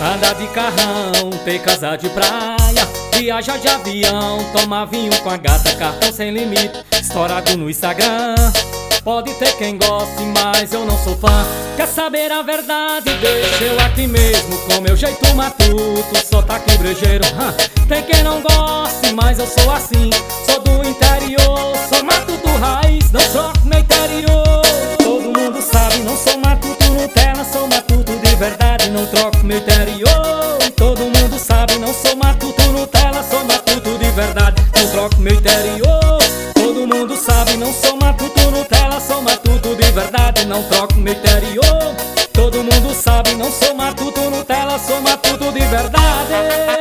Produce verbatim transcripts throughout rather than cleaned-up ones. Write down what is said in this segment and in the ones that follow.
Anda de carrão, tem casa de praia, viaja de avião, toma vinho com a gata, cartão sem limite, estourado no Instagram. Pode ter quem goste, mas eu não sou fã. Quer saber a verdade? Deixa eu aqui mesmo, com meu jeito matuto, sotaque brejeiro. hum. Tem quem não goste, mas eu sou assim. Sou do interior, sou matuto raiz, não troco meu interior. Todo mundo sabe, não sou matuto Nutella, sou matuto de verdade, não troco meu interior. Todo mundo sabe, não sou matuto Nutella, sou matuto de verdade, não troco meu interior. Todo mundo sabe, não sou matuto Nutella, sou matuto de verdade, não troco meu interior. Todo mundo sabe, não sou matuto Nutella, sou matuto de verdade.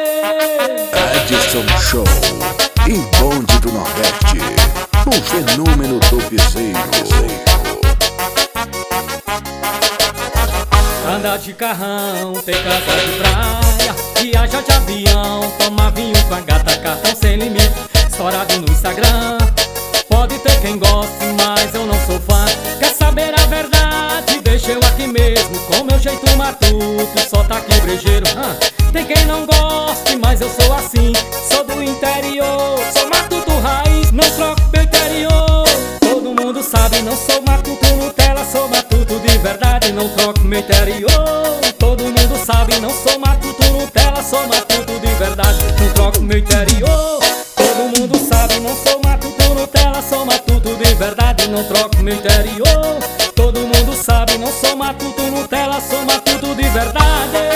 Edson Show, em Bonde do Nordeste, um fenômeno do piseiro. Anda de carrão, tem casa de praia, viaja de avião, toma vinho com a gata, cartão sem limite, estourado no Instagram. Pode ter quem goste, mas eu não sou fã. Quer saber a verdade? Deixa eu aqui mesmo, com meu jeito matuto, sotaque brejeiro. hum. Tem quem não goste, mas eu sou assim. Sou do interior, sou matuto raiz, não troco meu interior. Todo mundo sabe, não sou matuto Nutella, sou matuto de verdade, não troco meu interior. Todo mundo sabe, não sou matuto Nutella, sou matuto de verdade, não troco meu interior. Todo mundo sabe, não sou matuto Nutella, sou matuto de verdade, não troco meu interior. Todo mundo sabe, não sou matuto Nutella, sou matuto de verdade.